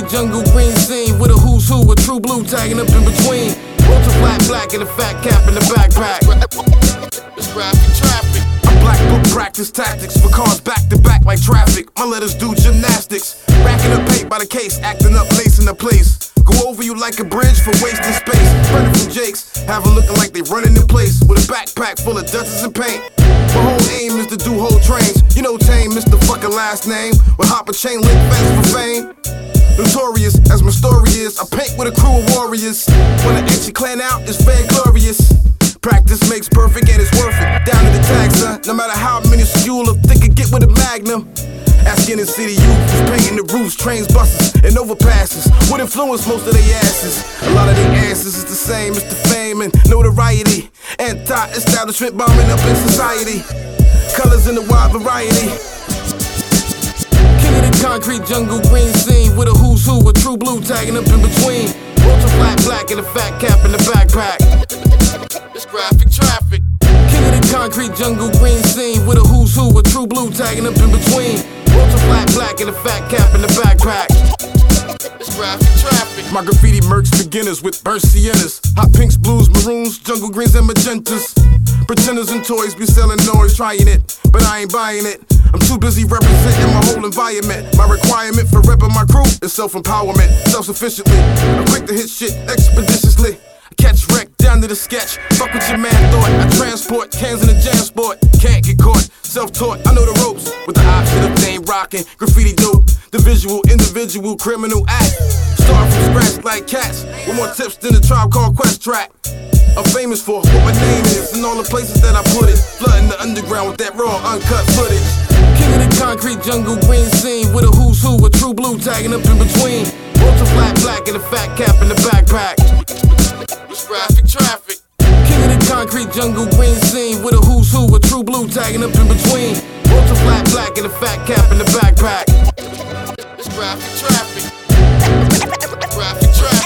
jungle green scene with a who's who, a true blue tagging up in between. Ultra flat black and a fat cap in the backpack. It's graphic traffic. I black book practice tactics for cars back to back like traffic. My letters do gymnastics. Racking up paint by the case, acting up, lacing the place. Go over you like a bridge for wasting space. Running from Jakes, have them looking like they running in place with a backpack full of Dutchess and paint. My whole aim is to do whole trains. You know Tame, Mr. Fucking last name. With hopper chain link fence for fame. Notorious as my story is, I paint with a crew of warriors. When I exit clan out, it's fair glorious. Practice makes perfect and it's worth it. Down to the tag, son. No matter how many you look, think I get with a magnum. Ask inner city youth who's painting the roofs, trains, buses, and overpasses. What influence most of their asses? A lot of their answers is the same. It's the fame and notoriety. Anti-establishment bombing up in society. Colors in a wide variety. King of the concrete jungle green scene with a who's who, a true blue tagging up in between. Ultra flat black and a fat cap in the backpack. It's graphic traffic. King of the concrete jungle green scene with a who's who, a true blue tagging up in between. Ultra flat black and a fat cap in the backpack. It's graphic traffic. My graffiti mercs beginners with burst siennas. Hot pinks, blues, maroons, jungle greens and magentas. Pretenders and toys be selling noise, trying it, but I ain't buying it. I'm too busy representing my whole environment. My requirement for repping my crew is self-empowerment, self-sufficiently. I'm quick to hit shit expeditiously. Catch wreck down to the sketch. Fuck what your man thought. I transport cans in a jam sport. Can't get caught. Self-taught. I know the ropes. With the option of name rocking. Graffiti dope. The visual, individual, criminal act. Start from scratch like cats. With more tips than the Tribe Called Quest track. I'm famous for what my name is and all the places that I put it. Flooding the underground with that raw, uncut footage. King of the concrete jungle green scene with a who's who, a true blue tagging up in between. Ultra flat black and a fat cap in the backpack. It's graphic traffic. King of the concrete jungle green scene with a who's who, a true blue tagging up in between. Ultra flat black and a fat cap in the backpack. It's graphic traffic. Graphic traffic.